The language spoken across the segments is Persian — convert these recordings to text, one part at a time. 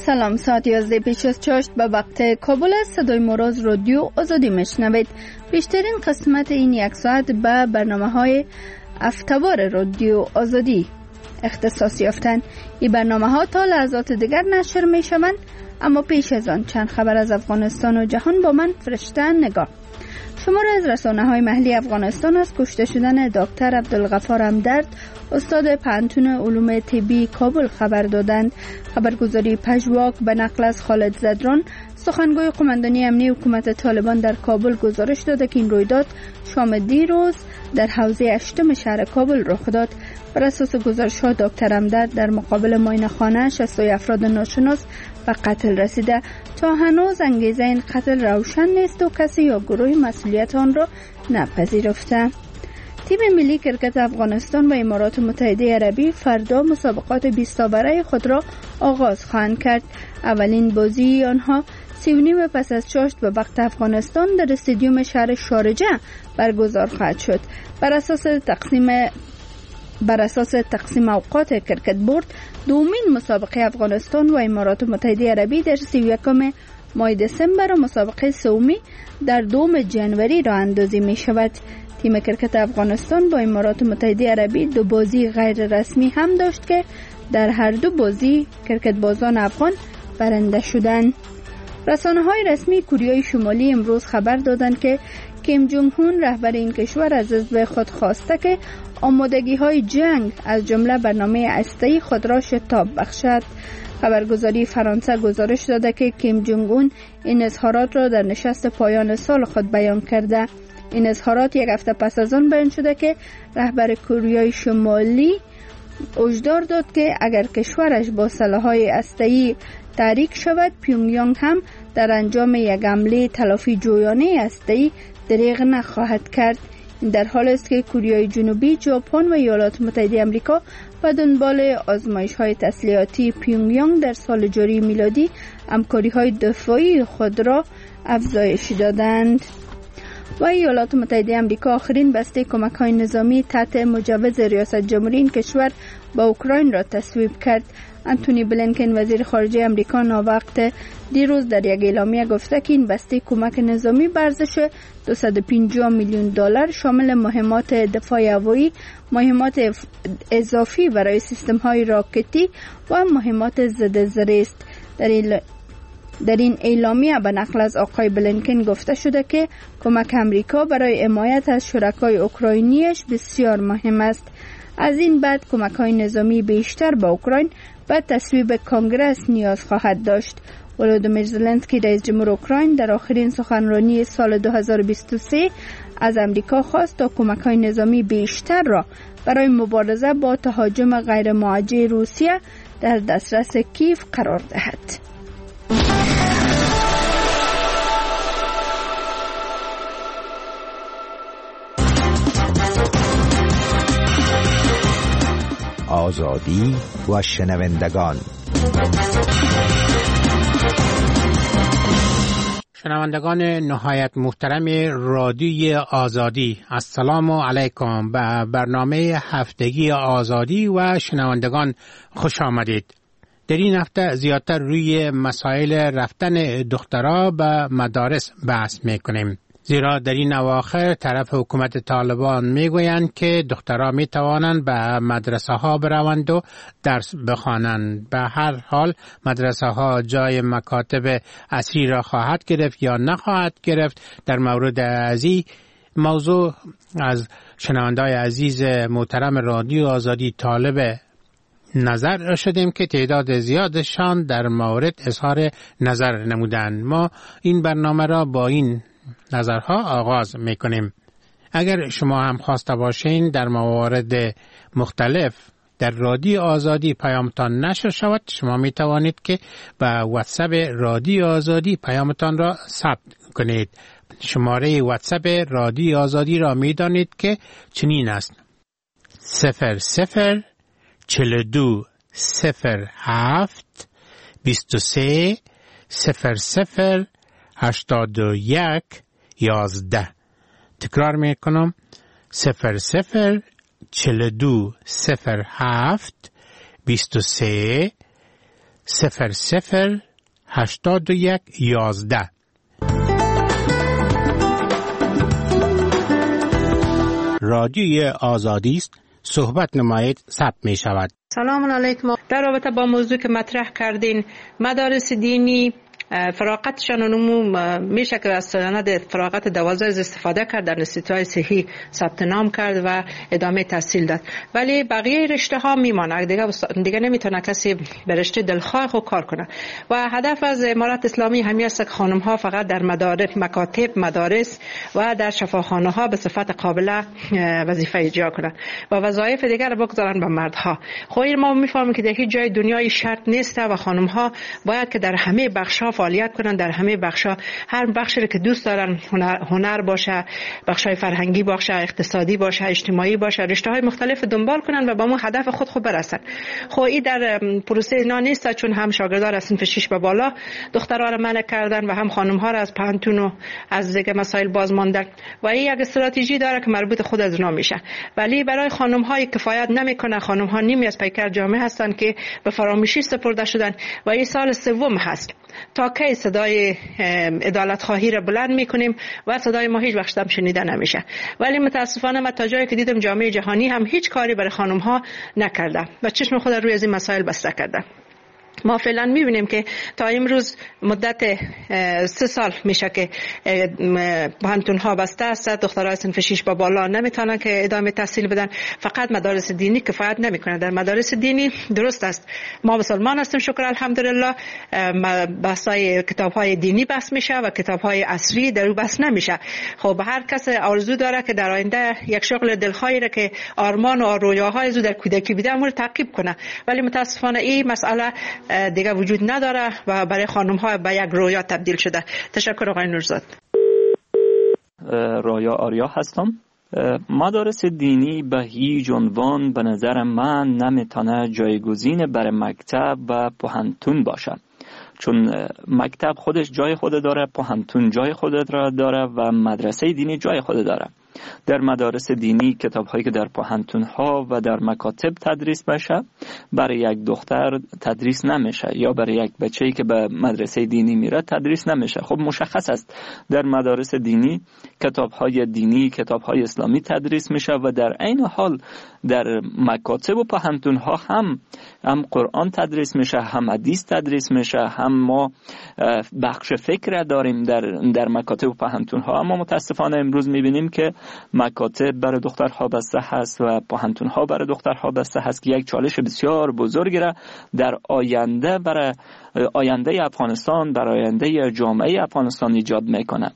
سلام، ساعت 11 پیش از چاشت به وقت کابل است. صدای موراز رادیو آزادی میشنوید. بیشترین قسمت این یک ساعت به برنامه‌های هفته‌وار رادیو آزادی اختصاص یافتند. این برنامه‌ها تا لحظات دیگر نشر میشوند، اما پیش از آن چند خبر از افغانستان و جهان با من فرشته نگاه. شماره از رسانه‌های محلی افغانستان از کشته شدن دکتر عبدالغفار همدرد، استاد پانتون علوم طبی کابل خبر دادند. خبرگزاری پژواک به نقل از خالد زدران، سخنگوی قماندانی امنی حکومت طالبان در کابل گزارش داده که این رویداد شام دیروز در حوزه 8 شهر کابل رخ داد. بر اساس گزارش‌ها دکتر همدرد در مقابل معاینه‌خانه 60 افراد ناشناس به قتل رسیده. تا هنوز انگیزه این قتل روشن نیست و کسی یا گروه مسئولیت آن را نپذیرفته. تیم ملی کرکت افغانستان و امارات متحده عربی فردا مسابقات 20 تاوره خود را آغاز خواهند کرد. اولین بازی آنها 3:30 پس از چاشت به وقت افغانستان در استادیوم شهر شارجه برگزار خواهد شد. بر اساس تقسیم اوقات کرکت بورد، دومین مسابقه افغانستان و امارات متحده عربی در 31 ماه دسامبر و مسابقه سومی در 2 ژانویه راه اندازی می شود. تیم کرکت افغانستان با امارات متحده عربی 2 بازی غیر رسمی هم داشت که در هر 2 بازی کرکت بازان افغان برنده شدند. رسانه‌های رسمی کره شمالی امروز خبر دادند که کیم جونگ هون رهبر این کشور از حزب خود خواسته که آمادگی‌های جنگ از جمله برنامه هسته‌ای خود را شتاب بخشد. خبرگزاری فرانسه گزارش داده که کیم جونگ اون این اظهارات را در نشست پایان سال خود بیان کرده. این اظهارات یک هفته پس از آن بیان شده که رهبر کره شمالی هشدار داد که اگر کشورش با سلاح‌های هسته‌ای تحریک شود، پیونگیانگ هم در انجام یک حمله تلافی جویانه هسته‌ای دریغ نخواهد کرد. این در حالی است که کره جنوبی، ژاپن و ایالات متحده آمریکا به دنبال آزمایش‌های تسلیحاتی پیونگیانگ در سال جاری میلادی همکاری‌های دفاعی خود را افزایش دادند. و ایالات متحده آمریکا آخرین بسته کمک‌های نظامی تحت مجوز ریاست جمهوری این کشور با اوکراین را تصویب کرد. انتونی بلینکن وزیر خارجه آمریکا ناوقت دیروز در یک اعلامیه گفته که این بسته کمک نظامی به ارزش $250 میلیون شامل مهمات دفاع هوایی، مهمات اضافی برای سیستم‌های راکتی و مهمات ضد زره است. در این اعلامیه به نقل از آقای بلینکن گفته شده که کمک امریکا برای حمایت از شرکای اوکراینیش بسیار مهم است. از این بعد کمک‌های نظامی بیشتر به اوکراین به تصویب کنگره نیاز خواهد داشت. ولودیمیر زلنسکی رئیس جمهور اوکراین در آخرین سخنرانی سال 2023 از امریکا خواست تا کمک‌های نظامی بیشتر را برای مبارزه با تهاجم غیر موجه روسیه در دسترس کیف قرار دهد. آزادی و شنوندگان. شنوندگان نهایت محترم رادیوی آزادی، السلام علیکم. به برنامه هفتگی آزادی و شنوندگان خوش آمدید. در این هفته زیادتر روی مسائل رفتن دخترها به مدارس بحث میکنیم، زیرا در این اواخر طرف حکومت طالبان میگویند که دخترها میتوانند به مدرسه ها بروند و درس بخوانند. به هر حال مدرسه ها جای مکاتب اصلی را خواهد گرفت یا نخواهد گرفت. در مورد این موضوع از شنونده‌های عزیز محترم رادیو آزادی طالب نظر شدیم که تعداد زیادشان در مورد اظهار نظر نمودند. ما این برنامه را با این نظرها آغاز میکنیم. اگر شما هم خواسته باشین در موارد مختلف در رادیو آزادی پیامتان نشر شود، شما می توانید که به واتساپ رادیو آزادی پیامتان را ثبت کنید. شماره واتساپ رادیو آزادی را می دانید که چنین است: 00 42 07 23 00 81 11. تکرار می کنم: 00 42 07 23 008111. رادیوی آزادی است. صحبت نمایید ثبت می شود. سلام علیکم. در رابطه با موضوع که مطرح کردین، مدارس دینی فراغتشان عموم میشه که از سند فراغت 12 استفاده کرد، در انستیتوهای صحی ثبت نام کرد و ادامه تحصیل داد، ولی بقیه رشته ها میمانه، دیگه نمیتونه کسی به رشته دلخواه خود کار کنه. و هدف از امارت اسلامی همین است که خانم ها فقط در مدارس، مکاتب، مدارس و در شفاخانه ها به صفت قابله وظیفه اجرا کنند و وظایف دیگر را بگذارن به مردها. خب ما میفهمیم که در هیچ جای دنیای شرط نیست و خانم ها باید که در همه بخش ها فعالیت کنن، در همه بخشا، هر بخشی که دوست دارن، هنر باشه، بخشای فرهنگی باشه، اقتصادی باشه، اجتماعی باشه، رشته‌های مختلف دنبال کنن و با اون هدف خود برسن. خب این در پروسه اینا نیست، چون هم شاگردان از صنف 6 به بالا دخترها را منع کردن و هم خانم‌ها را از پانتون و از دیگه مسائل باز ماندن و این یک استراتژی داره که مربوط خود از اونا میشه، ولی برای خانم‌های کفایت نمیکنه. خانم‌ها نیمی از پیکر جامعه هستن که به فراموشی سپرده شدن و این سال سوم هست. تا کی صدای عدالت خواهی را بلند میکنیم و صدای ما هیچ وقت هم شنیده نمیشه؟ ولی متاسفانه من تا جایی که دیدم جامعه جهانی هم هیچ کاری برای خانم ها نکرده و چشم خود روی از این مسائل بسته کرده. ما فعلا میبینیم که تا امروز مدت 3 سال میشه که پانتون ها بسته است، دخترای صنف 6 با بالا نمیتونن که ادامه تحصیل بدن. فقط مدارس دینی کفایت نمیکنه. در مدارس دینی درست است ما مسلمان هستیم، شکر الحمدلله، بحثای کتاب های دینی بحث میشه و کتاب های عصری در بحث نمیشه. خب هر کس آرزو داره که در آینده یک شغل دلخواهی را که آرمان و رویاهای زو در کودکی بوده اون رو تعقیب کنه، ولی متاسفانه این مسئله دیگه وجود نداره و برای خانم ها به یک رویا تبدیل شده. تشکر آقای نورزاد. رایا آریا هستم. مدارس دینی به هیچ عنوان به نظر من نمیتونه جایگزین برای مکتب و پوهنتون باشه، چون مکتب خودش جای خود داره، پوهنتون جای خود را داره و مدرسه دینی جای خود داره. در مدارس دینی کتاب هایی که در پوهنتون ها و در مکاتب تدریس میشه برای یک دختر تدریس نمیشه، یا برای یک بچه‌ای که به مدرسه دینی میره تدریس نمیشه. خب مشخص است در مدارس دینی کتاب های دینی، کتاب های اسلامی تدریس میشه و در عین حال در مکاتب و پوهنتون ها هم قرآن تدریس میشه، هم حدیث تدریس میشه، هم ما بخش فکر داریم در مکاتب و پوهنتون ها. اما متاسفانه امروز میبینیم که مکاتب برای دخترها بسته هست و پوهنتون ها برای دخترها بسته هست که یک چالش بسیار بزرگی را در آینده برای آینده افغانستان، برای آینده جامعه افغانستان ایجاد میکنه.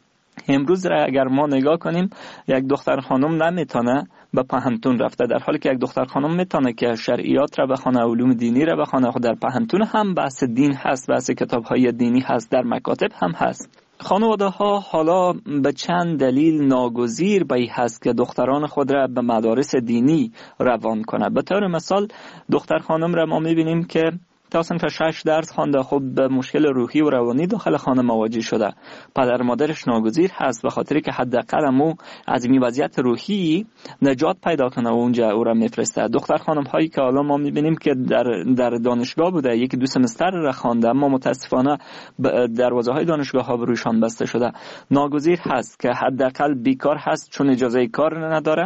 امروز را اگر ما نگاه کنیم، یک دختر خانم نمیتونه به پوهنتون رفته، در حالی که یک دختر خانم میتونه که شرعیات را بخونه، علوم دینی را بخونه. خود در پوهنتون هم بحث دین هست، بحث کتاب‌های دینی هست، در مکاتب هم هست. خانواده ها حالا به چند دلیل ناگزیر به این هست که دختران خود را به مدارس دینی روان کنه. به طور مثال دختر خانم را ما میبینیم که تا صنف 6 درس خوانده، خب به مشکل روحی و روانی داخل خانه مواجه شده. پدر مادرش ناگزیر هست به خاطری که حداقل مو از این وضعیت روحی نجات پیدا کنه و اونجا او را میفرسته. دختر خانم هایی که حالا ما میبینیم که در دانشگاه بوده، یکی دو سمستر را خوانده، اما متاسفانه دروازه های دانشگاه ها بروشان بسته شده. ناگزیر هست که حداقل بیکار هست چون اجازه کار نداره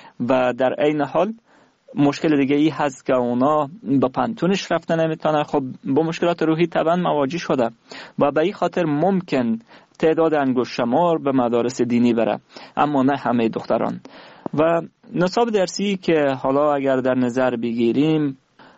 و در عین حال مشکل دیگه ای هست که اونا به پانتونش رفتن نمیتونه. خب با مشکلات روحی طبعا مواجه شده و به این خاطر ممکن تعداد انگشت شمار به مدارس دینی بره، اما نه همه دختران. و نصاب درسی که حالا اگر در نظر بگیریم،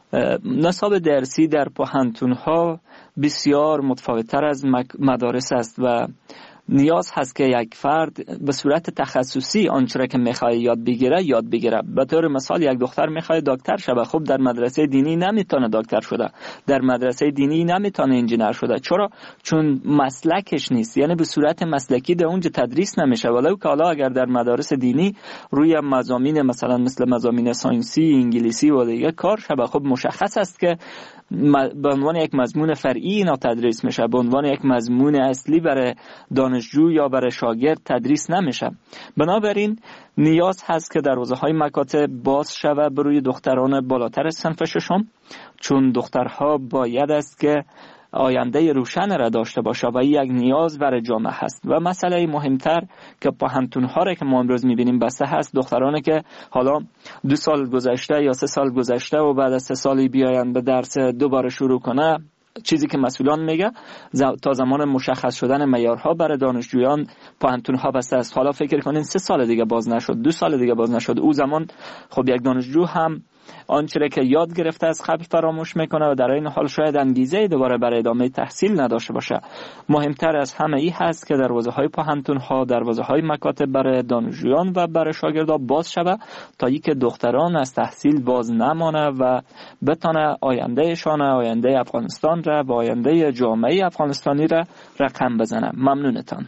نصاب درسی در پوهنتون ها بسیار متفاوت‌تر از مدارس است و نیاز هست که یک فرد به صورت تخصصی آنچه که میخواد یاد بگیره. به طور مثال یک دختر میخواد دکتر شه، خب در مدرسه دینی نمیتونه دکتر شده، در مدرسه دینی نمیتونه انجینر شده. چرا؟ چون مسلکش نیست، یعنی به صورت مسلکی در اونجا تدریس نمیشه. ولو که حالا اگر در مدارس دینی روی مضامین مثلا مثل مضامین ساینسی، انگلیسی و دیگه کار شه، خب مشخص است که به عنوان یک مضمون فرعی اینا تدریس میشه، به عنوان یک مضمون اصلی برای دانشجو یا برای شاگرد تدریس نمیشه. بنابراین نیاز هست که در حوزه‌های مکاتب باز شود بروی دختران بالاتر صنف ششم، چون دخترها باید است که آینده روشن را داشته باشه و یک نیاز برای جامعه هست. و مسئله مهمتر که پوهنتون‌ها را که ما امروز می‌بینیم بسته هست دخترانی که حالا 2 سال گذشته یا 3 سال گذشته و بعد از 3 سالی بیاین به درس دوباره شروع کنه، چیزی که مسئولان میگه تا زمان مشخص شدن معیارها برای دانشجویان پوهنتون‌ها بسته است. حالا فکر کنین 3 سال دیگه باز نشد، 2 سال دیگه باز نشد، او زمان خب یک دانشجو هم آنچه که یاد گرفته از قبل فراموش میکنه و در این حال شاید انگیزه دوباره برای ادامه تحصیل نداشته باشه. مهمتر از همه ای هست که دروازه‌های پوهنتون‌ها، دروازه‌های مکاتب برای دانشجویان و برای شاگردان باز شود تا اینکه دختران از تحصیل باز نمانه و بتونه آیندهشان، آینده افغانستان را و آینده جامعه افغانستانی را رقم بزنه. ممنونتان.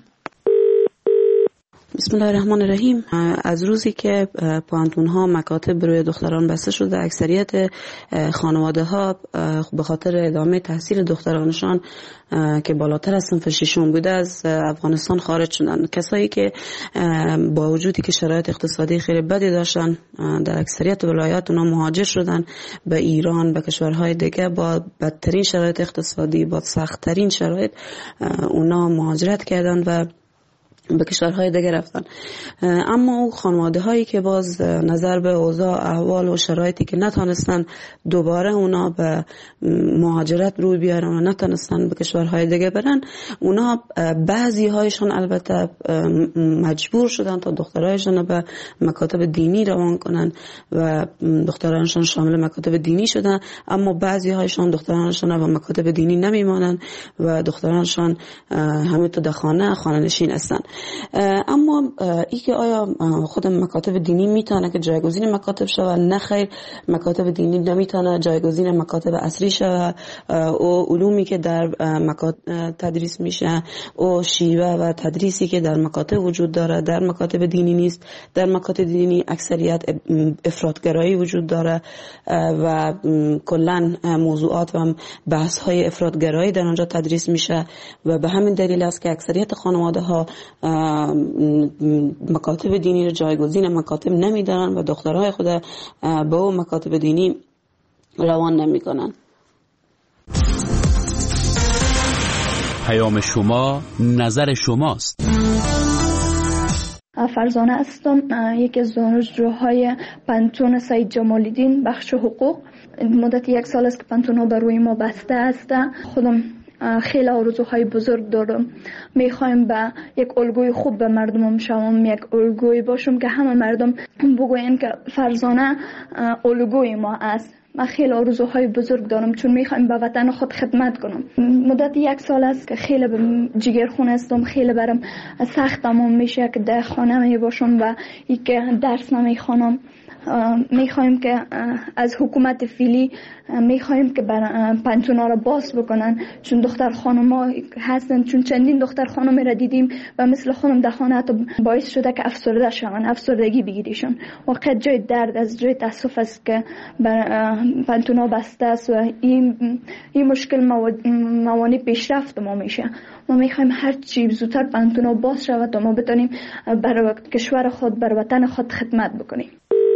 بسم الله الرحمن الرحیم. از روزی که پوهنتون‌ها مکاتب روی دختران بسته شده، اکثریت خانواده‌ها به خاطر ادامه تحصیل دخترانشان که بالاتر از صنف ششم بوده از افغانستان خارج شدند. کسایی که با وجودی که شرایط اقتصادی خیلی بدی داشتن در اکثریت ولایات اونا مهاجر شدن به ایران، به کشورهای دیگه با بدترین شرایط اقتصادی، با سخت‌ترین شرایط اونا مهاجرت کردند و به کشورهای دیگه رفتن. اما او خانواده هایی که باز نظر به اوضاع احوال و شرایطی که نتونستن دوباره اونا به مهاجرت روی بیارن و نتونستن به کشورهای دیگه برن، اونا بعضی هایشان البته مجبور شدن تا دخترایشان به مکاتب دینی روان کنن و دخترانشان شامل مکاتب دینی شدن، اما بعضی هایشان دخترانشان به مکاتب دینی نمیمانن و دخترانشان همینطور در خانه نشین هستن. اما ای که آیا خود مکاتب دینی میتونه که جایگزین مکاتب شود؟ نه خیر، مکاتب دینی نمیتونه جایگزین مکاتب اصلی شود. او علومی که در مکاتب تدریس میشه، او شیوه و تدریسی که در مکاتب وجود داره در مکاتب دینی نیست. در مکاتب دینی اکثریت افراطگرایی وجود داره و کلا موضوعات و بحث های افراطگرایی در آنجا تدریس میشه و به همین دلیل است که اکثریت خانواده ها مکاتب دینی رو جایگزین مکاتب نمیدارن و دخترهای خود به اون مکاتب دینی روان نمیکنن. پیام شما، نظر شماست. فرزانه هستم، یکی از دانشجوهای پنتون سید جمال‌الدین بخش حقوق. مدت 1 سال است که پنتون ها بر روی ما بسته است. خودم خیلی آرزوهای بزرگ دارم. میخوایم به یک الگوی خوب به مردمم شوم، یک الگوی باشم که همه مردم بگوین که فرزانه الگوی ما است. من خیلی آرزوهای بزرگ دارم چون میخوایم به وطن خود خدمت کنم. مدت 1 سال است که خیلی جگرخون هستم، خیلی برام سخت تمام میشه که در خانه می باشم و ای که درس نمیخوانم. میخوایم که از حکومت فعلی میخوایم که پنتونا را باز بکنن، چون دختر خانوما هستن، چون چندین دختر خانومی را دیدیم و مثل خانم در خانه حتی باعث شده که افسرده شون، افسردگی بگیریشون. واقعا جای درد از جای تاسف است که پنتونا بسته است و این مشکل موانع پیشرفت ما میشه. ما میخوایم هر چی زودتر پنتونا باز شود تا ما بتونیم برای کشور خود، برای وطن خود خدمت بکنیم.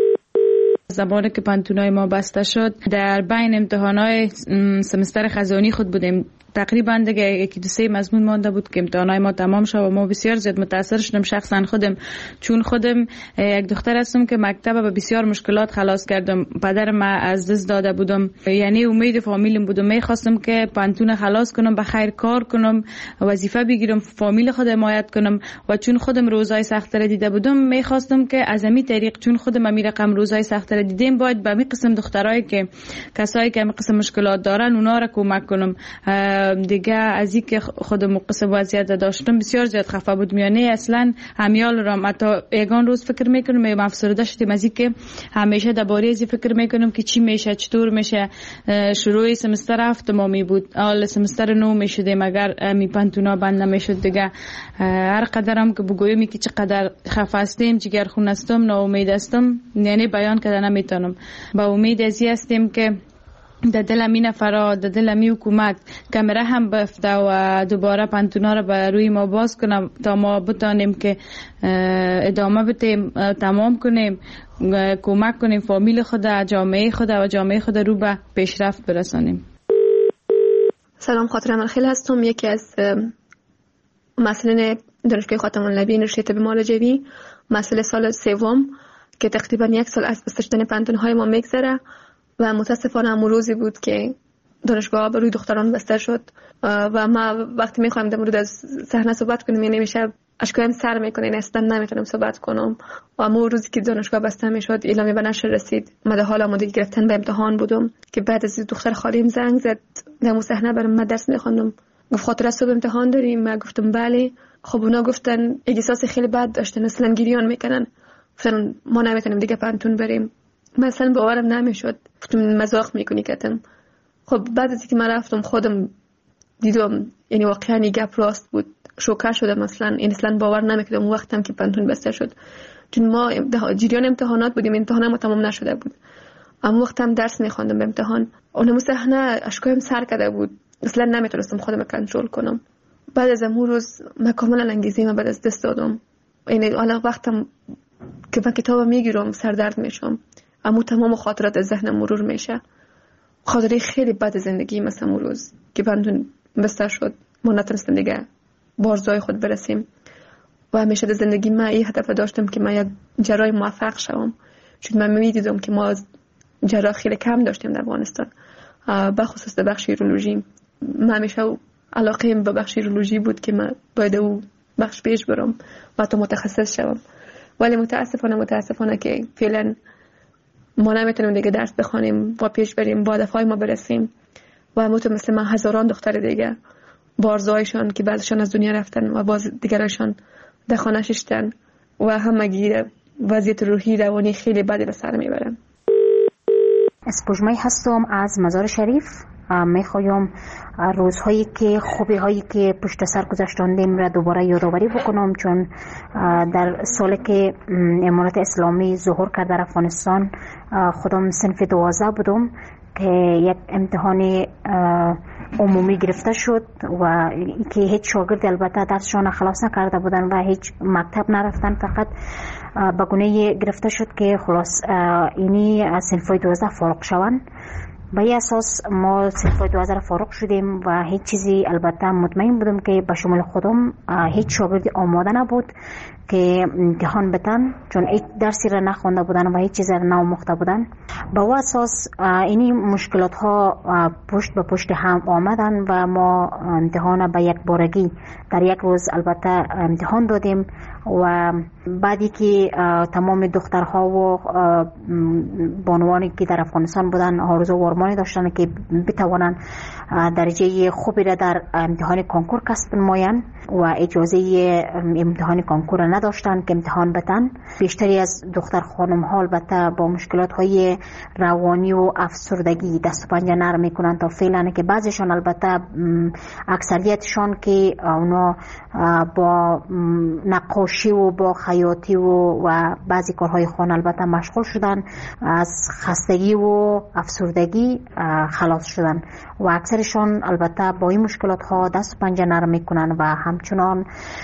زمانی که پنتونای ما بسته شد در بین امتحانات سمستر خزانی خود بودیم. تقریبا دیگه 1-2 مضمون مانده بود که امتحانات ما تمام شد و ما بسیار زیاد متاثر شدم شخصا خودم، چون خودم یک دختر هستم که مکتب با بسیار مشکلات خلاص کردم. پدر ما از دست داده بودم، یعنی امید فامیلم بودم. میخواستم که پنتون خلاص کنم، به خیر کار کنم، وظیفه بگیرم، فامیل خود حمایت کنم و چون خودم روزای سخت را دیده بودم میخواستم که از همین طریق، چون خودم همین رقم روزای سخت را دیدم، باید به همین قسم دخترایی که کسایی که همین قسم مشکلات دارن اونا را کمک کنم. دیگه از این که خودم قسم وضعیت داشتم بسیار زیاد خفه بودم، یعنی اصلا همیال را حتی یگان روز فکر میکنم من افسرده شدم از این که همیشه درباره از فکر میکنم که چی میشه، چطور میشه. شروع سمستر 7 مامی بود، اول سمستر 9 میشدیم اگر می پنتونا بند نمیشد. دیگه هر قدرم که بگویم که چقدر خفه هستم، جگرخون هستم، ناامید هستم، یعنی بیان کردن نمیتونم. با امید ازی هستیم که در دل می نفرا، در دل می حکومت کمره هم بفته و دوباره پانتونا رو بر روی ما باز کنم تا ما بتانیم که ادامه بدیم، تمام کنیم، کمک کنیم فامیل خود، جامعه خود و جامعه خود رو به پیشرفت برسانیم. سلام، خاطر امرخیل هستم، یکی از مسئولین دانشگاه خاتم النبی نشریه طب معالجوی. مسئله سال سوم که تقریبا 1 سال از بسته شدن پانتون‌های ما میگذره و متاسفانه همون روزی بود که دانشگاه بر روی دختران بسته شد و ما وقتی میخوایم در مورد از صحنه صحبت کنیم یعنی نمیشه، اشکایم سر میکنه، این اصلا نمیتونم صحبت کنم. و همون روزی که دانشگاه بسته میشد اعلامیه به نشر رسید، ما در حال آمادگی گرفتن به امتحان بودم که بعد از دختر خالیم زنگ زد در اون صحنه برام من درس میخوندم، گفت خاطر صبح امتحان داریم؟ من گفتم بله. خب اونا گفتن احساس خیلی بد داشتن، اصلا گریان میکنن، گفتن ما نمیتونیم دیگه پانتون بریم. مثلا باورم نمیشد، گفتم مزاق میکنی کتم. خب بعد از اینکه من رفتم خودم دیدم یعنی واقعا این گپ راست بود، شوکه شدم. مثلا این اصلا باور نمیکردم اون وقتم که پانتون بسته شد، چون ما جریان امتحانات بودیم، امتحانم تمام نشده بود، اما وقتم درس میخوندم به امتحان. اونم صحنه اشکایم سر کرده بود، اصلا نمیتونستم خودم کنترل کنم. بعد از اون روز من کاملا انگیزه‌ام بعد از دست دادم، یعنی حالا وقتم که من کتاب میگیرم سردرد میشم، اما تمام خاطرات از ذهنم مرور میشه. خاطره خیلی بد زندگی مثلا اون روز که پانتون بسته شد، ما نتونستم دیگه بارزای خود برسیم و همیشه در زندگی من این هدف داشتم که من یک جراح موفق شوم، چون من میدیدم که ما جراح خیلی کم داشتیم در افغانستان، بخصوص در بخش یورولوژی. من همیشه علاقه‌ام به بخش یورولوژی بود که من باید او بخش پیش برم و تا متخصص شوم، ولی متاسفانه که فعلا ما نمیتونیم دیگه درس بخونیم و پیش بریم، با هدفهای ما برسیم. و مثل من هزاران دختر دیگه بارزایشان که بعضشان از دنیا رفتن و باز دیگرشان در خانه ششتن و همگی وضعیت روحی روانی خیلی بدی به سر میبرن. اسپوجمای هستم از مزار شریف. میخوایم روزهایی که خوبی هایی که پشت سر گذاشتیم را دوباره یادآوری بکنم، چون در سالی که امارت اسلامی ظهور کرد در افغانستان خودم صنف 12 بودم که یک امتحان عمومی گرفته شد و که هیچ شاگرد البته درسشان خلاص نکرده بودن و هیچ مکتب نرفتن، فقط به گونه گرفته شد که خلاص اینی از صنف 12 فارغ شوند. به این اساس ما صنف 12 را فارغ شدیم و هیچ چیزی البته مطمئن بودم که به شمول خودم هیچ شاگردی آماده نبود که امتحان بتن، چون هیچ درسی را نخوانده بودن و هیچ چیزی را نآموخته بودن. به این اساس اینی مشکلات ها پشت به پشت هم آمدن و ما امتحان به یک بارگی در یک روز البته امتحان دادیم و بعدی که تمام دخترها و بانوانی که در افغانستان بودن آرزو و آرمانی داشتن که بتوانند درجه خوبی را در امتحان کنکور کسب نمایند و اجازه امتحان کنکور نداشتن که امتحان بتن. بیشتری از دختر خانم ها البته با مشکلات های روانی و افسردگی دست و پنجه نرم میکنن تا فعلا، که بعضیشان البته اکثریتشان که اونا با نقاشی و با خیاطی و بعضی کارهای خانه البته مشغول شدن، از خستگی و افسردگی خلاص شدن و اکثرشان البته با این مشکلات ها دست و پنجه نرم میکنن و همچنان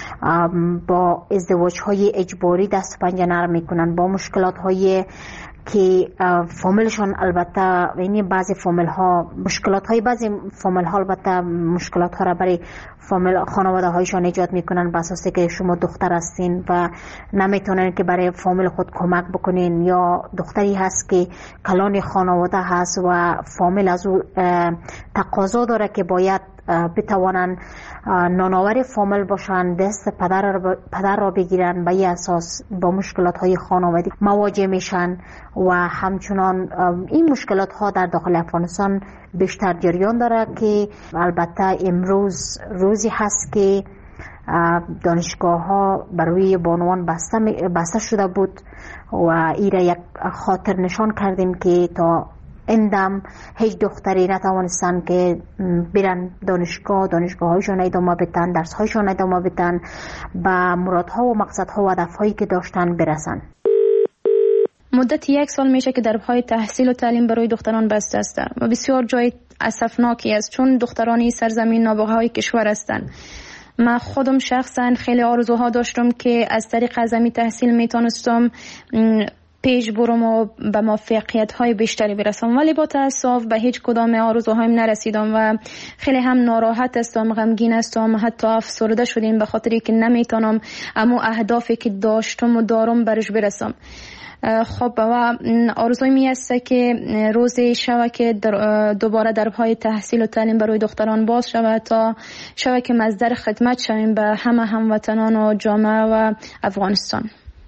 با ازدواج های اجباری دست و پنجه نرم میکنن، با مشکلات های که فامیلشان البته یعنی بعضی فامیل ها مشکلات های بعضی فامیل ها البته مشکلات ها را برای فامیل خانواده هایشان ایجاد میکنن به اساس که شما دختر هستین و نمیتونن که برای فامیل خود کمک بکنین، یا دختری هست که کلان خانواده هست و فامیل از او تقاضا داره که باید بتوانن نانآور فامیل باشن، دست پدر را بگیرن. به این اساس با مشکلات های خانوادگی مواجه میشن و همچنان این مشکلات ها در داخل افغانستان بیشتر جریان داره که البته امروز روزی هست که دانشگاه ها برای بانوان بسته شده بود و این را یک خاطر نشان کردیم که تا اندم هیچ دختری نتوانستن که برن دانشگاه هایشون ادامه بدن، درس هایشون ادامه بدن، به مرادها و مقصدها و هدفهایی که داشتن برسن. مدت 1 سال میشه که درهای تحصیل و تعلیم برای دختران بسته است و بسیار جای اسفناکی است، چون دختران این سرزمین نابغه‌های کشور هستند. من خودم شخصا خیلی آرزوها داشتم که از طریق اعظمی تحصیل میتونستم پیش برم و به موفقیت‌های بیشتری برسم، ولی با تأسف به هیچ کدام آرزوهایم نرسیدم و خیلی هم ناراحت هستم، غمگین هستم، حتی افسرده شدیم به خاطری که نمیتونم اما اهدافی که داشتم و دارم برش برسم. خب و آرزوی می است که روزی شود که دوباره درهای تحصیل و تعلیم برای دختران باز شود تا شود که مصدر خدمت شویم به همه هموطنان و جامعه و افغانستان.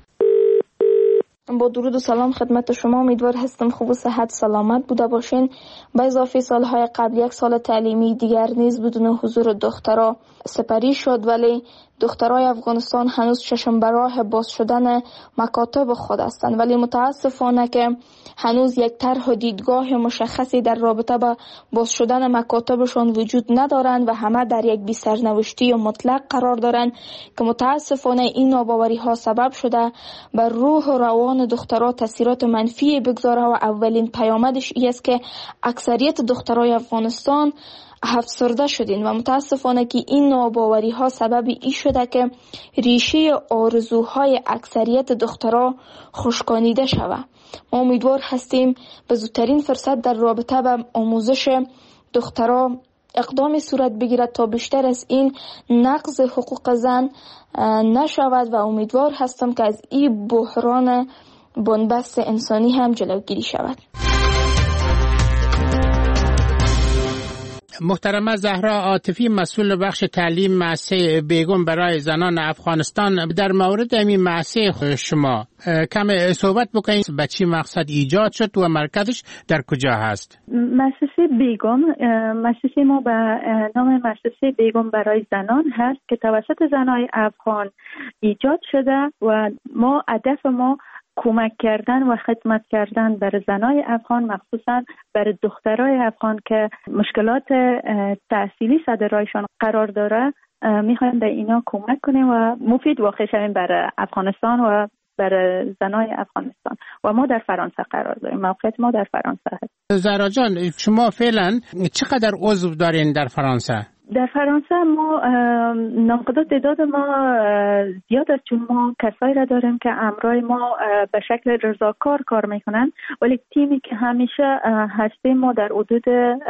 با درود و سلام خدمت شما، امیدوار هستم خوب و صحت سلامت بوده باشین. به اضافه سالهای قبل 1 سال تعلیمی دیگر نیز بدون حضور دخترها سپری شد، ولی دخترای افغانستان هنوز چشم به راه باز شدن مکاتب خود هستند، ولی متاسفانه که هنوز یک طرح و دیدگاه مشخصی در رابطه با باز شدن مکاتبشان وجود ندارند و همه در یک بی سرنوشتی مطلق قرار دارند که متاسفانه این ناباوری ها سبب شده بر روح و روان دخترها تاثیرات منفی بگذاره و اولین پیامدش است که اکثریت دخترای افغانستان افسرده شدین و متاسفانه که این ناباوری ها سبب این شده که ریشه آرزوهای اکثریت دخترها خشکانیده شود. ما امیدوار هستیم به زودترین فرصت در رابطه با آموزش دخترها اقدامی صورت بگیرد تا بیشتر از این نقض حقوق زن نشود و امیدوار هستم که از این بحران بنبست انسانی هم جلوگیری شود. محترمه زهرا عاطفی، مسئول بخش تعلیم مؤسسه بیگم برای زنان افغانستان، در مورد این مؤسسه شما کم صحبت بکنید. به چی مقصد ایجاد شد و مرکزش در کجا هست؟ مؤسسه بیگم، مؤسسه ما به نام مؤسسه بیگم برای زنان هست که توسط زنای افغان ایجاد شده و هدف ما کمک کردن و خدمت کردن بر زنای افغان، مخصوصا بر دخترای افغان که مشکلات تحصیلی سر راهشان قرار داره. میخوایم به اینا کمک کنیم و مفید واقع شویم بر افغانستان و بر زنای افغانستان. و ما در فرانسه قرار داریم، موقعیت ما در فرانسه هست. زهرا جان، شما فعلا چقدر عضو دارین در فرانسه؟ در فرانسه ما نامقدار تعداد ما زیاد است، چون ما کسایی را داریم که همراه ما به شکل رضاکار کار میکنن، ولی تیمی که همیشه هستیم ما در حدود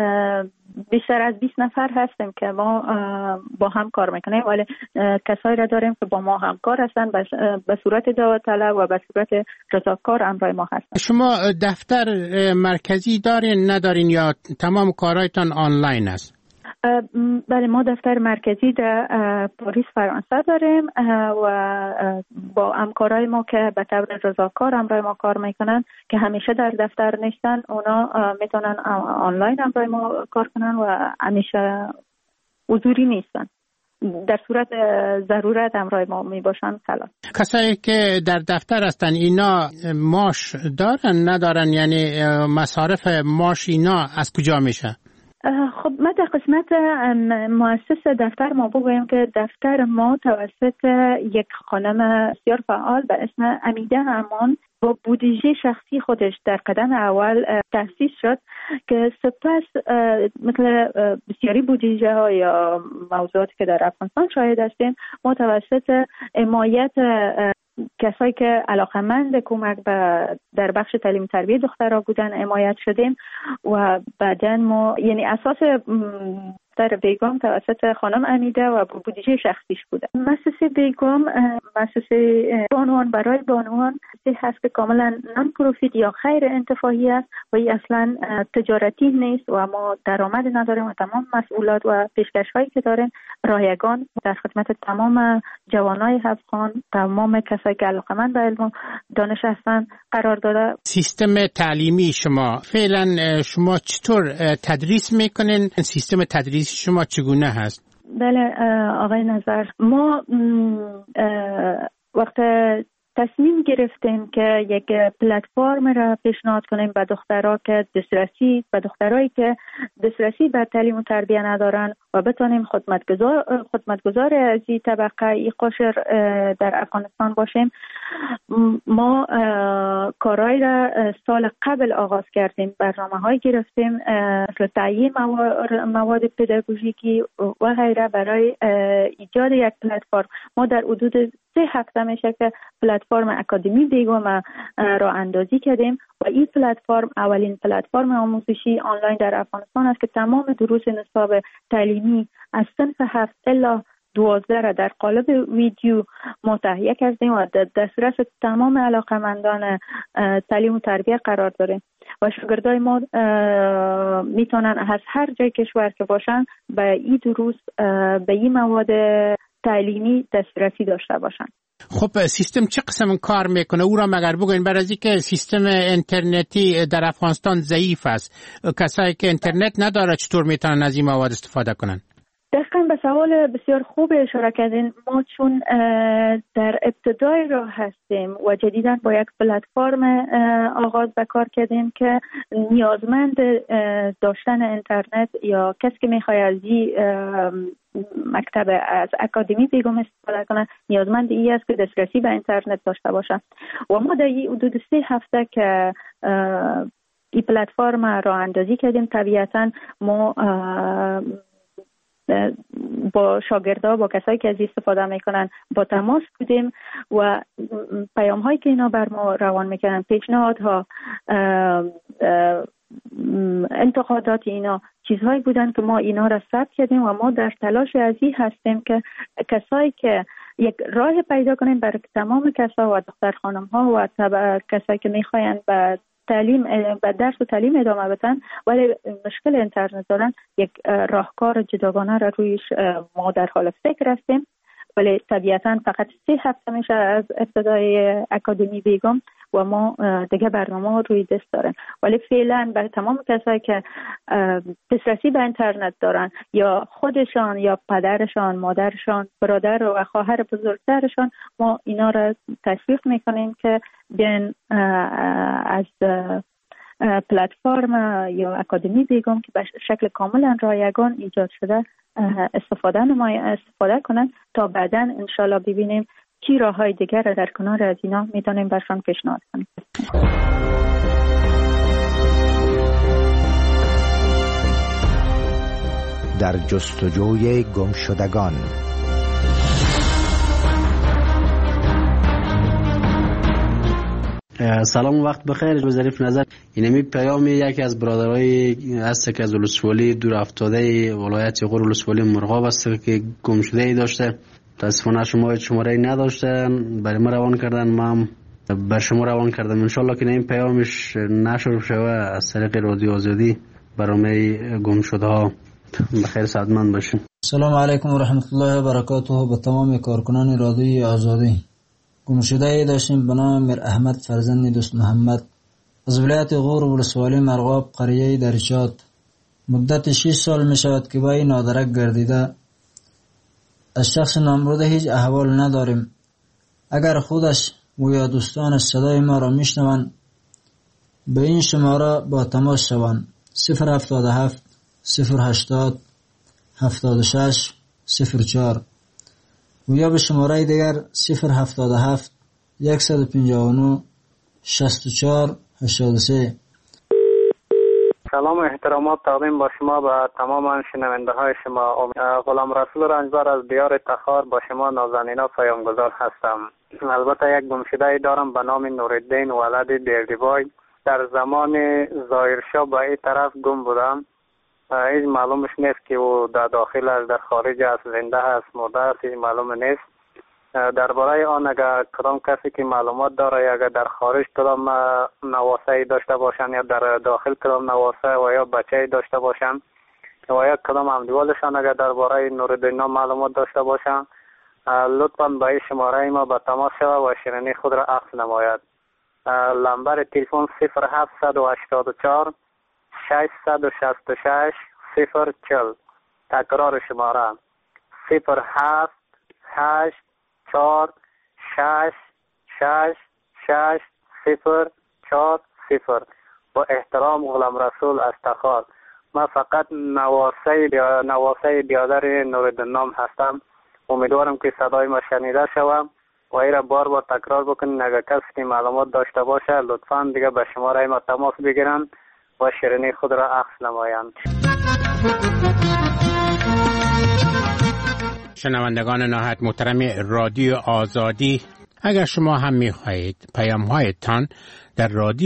بیشتر از 20 نفر هستیم که ما با هم کار میکنیم، ولی کسایی را داریم که با ما همکار هستن به صورت داوطلب و به صورت رضاکار همراه ما هستن. شما دفتر مرکزی دارین ندارین یا تمام کارهایتان آنلاین است؟ بله، ما دفتر مرکزی در پاریس فرانسه داریم و با همکارای ما که به طور رضاکار همراه ما کار میکنن که همیشه در دفتر نیستن، اونا میتونن آنلاین همراه ما کار کنن و همیشه حضوری نیستن. در صورت ضرورت همراه ما می باشن. خلاص کسایی که در دفتر هستن اینا معاش دارن ندارن؟ یعنی مصارف معاش اینا از کجا میشه؟ خب ما در قسمت مؤسس دفتر ما بگویم که دفتر ما توسط یک خانم بسیار فعال به اسم امیده امان با بودجه شخصی خودش در قدم اول تأسیس شد که سپس مثل بسیاری بودجه ها یا موضوعاتی که در افغانستان شاهد هستیم، ما توسط حمایت کسایی که علاقمند کمک در بخش تعلیم تربیت دخترها بودن حمایت شدیم و بعداً ما یعنی اساس در بیگم توسط خانم امیده و بودجه شخصیش بوده. مؤسسه بیگم مؤسسه بانوان برای بانوان هست که کاملا نان پروفیت یا غیر انتفاعی است و این اصلا تجارتی نیست و ما درآمد نداریم و تمام مسئولات و پیشکش‌هایی که داریم رایگان در خدمت تمام جوانای افغان، تمام کسایی که علاقه‌مند به علم و دانش هستن قرار داده. سیستم تعلیمی شما فعلا شما چطور تدریس میکنین؟ سیستم تدریس شما چگونه هست؟ بله آقای نظر، ما وقت تصمیم گرفتیم که یک پلتفرم را پیشنهاد کنیم به دخترها که دسترسی به تعلیم و تربیت ندارن و و بتانیم خدمتگزار از این طبقه این قشر در افغانستان باشیم. ما کارهای را سال قبل آغاز کردیم، برنامه‌های گرفتیم مثل تعیین مواد پداگوژیکی و غیره برای ایجاد یک پلتفرم. ما در حدود 3 هفته میشه که پلتفرم اکادمی بیگم را اندازی کردیم و این پلتفرم اولین پلتفرم آموزشی آنلاین در افغانستان است که تمام دروس نصاب تعلیمی از صنف 7 الی 12 را در قالب ویدیو ما تهیه کردیم و در دسترس تمام علاقمندان تعلیم و تربیت قرار داریم و شاگردای ما میتونن از هر جای کشور که باشن به این دروس، به این مواد تعلیمی دسترسی داشته باشن. خب سیستم چه قسم کار میکنه؟ او را مگر بگوین، برای اینکه سیستم اینترنتی در افغانستان ضعیف است. کسایی که اینترنت نداره چطور میتونن از این مواد استفاده کنن؟ دقیقاً به سوال بسیار خوب اشاره کردین. ما چون در ابتدای راه هستیم و جدیداً با یک پلتفرم آغاز به کار کردیم که نیازمند داشتن اینترنت یا کسی که میخواد از مکتب از اکادمی بیگم استفاده کنه نیازمند این است که دسترسی به اینترنت داشته باشه و ما در این حدود 3 هفته که این پلتفرم را اندازی کردیم، طبیعتاً ما با شاگردا، با کسایی که از استفاده میکنن با تماس بودیم و پیام هایی که اینا بر ما روان میکنن، پیشنهادها، انتقادات اینا چیزهایی بودن که ما اینا را ثبت کردیم و ما در تلاش از این هستیم که کسایی که یک راه پیدا کنیم برای تمام کسا و دختر خانم ها و کسایی که میخواین به درس و تعلیم ادامه بدن ولی مشکل اینترنت دارن، یک راهکار جداگانه را رویش ما در حال فکر هستیم. ولی طبیعتا فقط 3 هفته میشه از ابتدای اکادمی بیگم و ما دیگه برنامه روی دست داریم. ولی فعلا برای تمام کسایی که دسترسی به اینترنت دارن یا خودشان یا پدرشان، مادرشان، برادر و خواهر بزرگترشان، ما اینا را تشویق میکنیم که بیان از پلتفرم یا اکادمی بیگم که به شکل کاملا رایگان ایجاد شده استفاده کنن تا بعداً انشالله ببینیم چی راههای دیگر را در کنار از اینا میتونیم برشان پیشنهاد کنیم. در جستجوی گمشدگان. سلام و وقت بخیر. به ظریف نظر اینمی پیام یکی از برادرای هست که از ولسوالی دور افتاده ولایت غور ولسوالی مرغاب است که گم شده ای داشته. متاسفانه شماره نداشتن، برای ما روان کردن، ما بر شما روان کردم. انشالله که این پیامش نشر شوه از طریق رادیو آزادی برای گم شده ها. بخیر سعادتمند باشین. سلام علیکم و رحمت الله و برکاته. به تمام کارکنان رادیو آزادی. گمشده داشتیم به نام میر احمد فرزند دوست محمد از ولایت غور ولسوالی مرغاب قریه درچات. مدت 6 سال می شود که با این نادرک گردیده. از شخص نامبرده هیچ احوال نداریم. اگر خودش و یا دوستانش صدای ما را میشنوند به این شماره با تماس شوند: 077 080 76 04 و یا به شماره دیگر 077 159 64 83. سلام و احترامات تقدیم با شما به تمام شنونده های شما. غلام رسول رنجبر از دیار تخار با شما نازنینا پیامگذار هستم. البته یک گمشده دارم به نام نورالدین ولد دیردیبای. در زمان ظاهرشاه به این طرف گم بودم. هیچ معلومش نیست که او در داخل است، در خارج است، زنده است، مرده است، هیچ معلوم نیست. درباره آن اگر کدام کسی که معلومات داره، اگر در خارج کدام نواسه داشته باشن یا در داخل کدام نواسه و یا بچه داشته باشن و یا کدام همدیوالشان اگر درباره نورالدین معلومات داشته باشن، لطفاً به این شماره ما به تماس شود و شنونی خود را عکس نماید. نمبر تلفن 0784 666 040. تکرار شماره 07 8 4 6 6 6 0 4 0. با احترام غلام رسول از تخار. من فقط نواسه بیادر نورالدین نام هستم. امیدوارم که صدای ما شنیده شوم و ایره بار بار تکرار بکنین. اگر کسی که معلومات داشته باشه لطفاً دیگه به شماره ما تماس بگیرن و شیرینی خود را اخذ نمایند. شنوندگان نهایت محترم رادیو آزادی، اگر شما هم می‌خواهید پیام‌هایتان در رادیو